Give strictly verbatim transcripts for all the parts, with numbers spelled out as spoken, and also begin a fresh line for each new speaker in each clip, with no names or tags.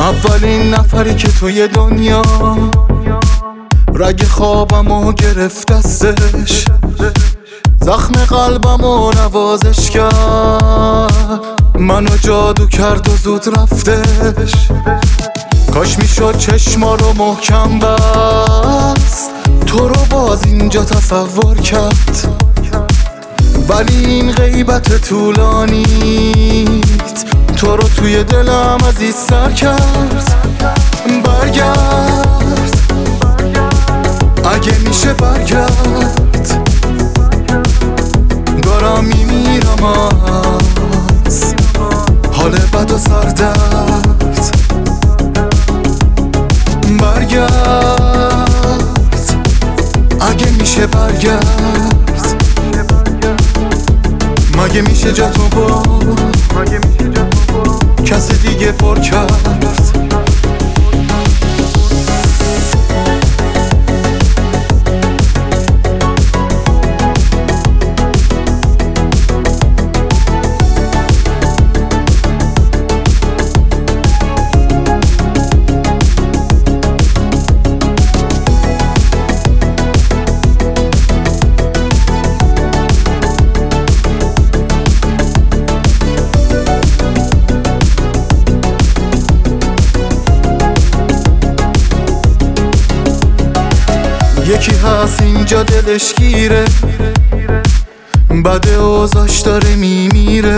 اولین نفری که توی دنیا رگ خوابمو گرفت دستش، زخم قلبمو نوازش کرد، منو جادو کرد و زود رفتش. کاش میشد چشما رو محکم بست، تو رو باز اینجا تصور کرد، ولی این غیبت طولانیت تو رو توی دلم عزیز سر کرد. برگرد اگه میشه برگرد، دارم میمیرم از حال بد و سردرد. برگرد اگه میشه برگرد، مگه میشه جا تو با کس دیگه پر کرد. یکی هست اینجا دلش گیره، بده اوضاش داره میمیره،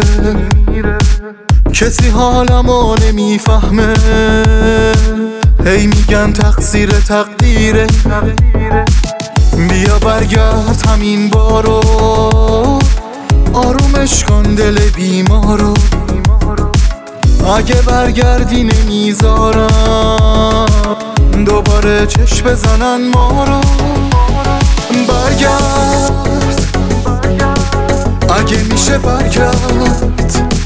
کسی حالمو نمیفهمه، هی میگن تقصیر تقدیره. بیا برگرد همین بارو، آرومش کن دل بیمارو، اگه برگردی نمیذارم دوباره چشم بزنن ما رو. برگرد اگه میشه برگرد،